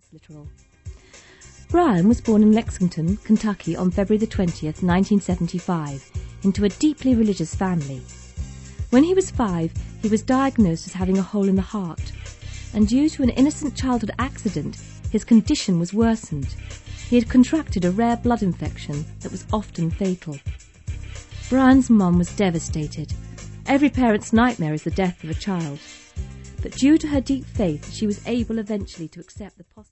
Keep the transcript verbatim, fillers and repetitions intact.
literal. Brian was born in Lexington, Kentucky on February the twentieth, nineteen seventy-five, into a deeply religious family. When he was five, he was diagnosed as having a hole in the heart, and due to an innocent childhood accident, his condition was worsened. He had contracted a rare blood infection that was often fatal. Brian's mum was devastated. Every parent's nightmare is the death of a child. But due to her deep faith, she was able eventually to accept the possibility.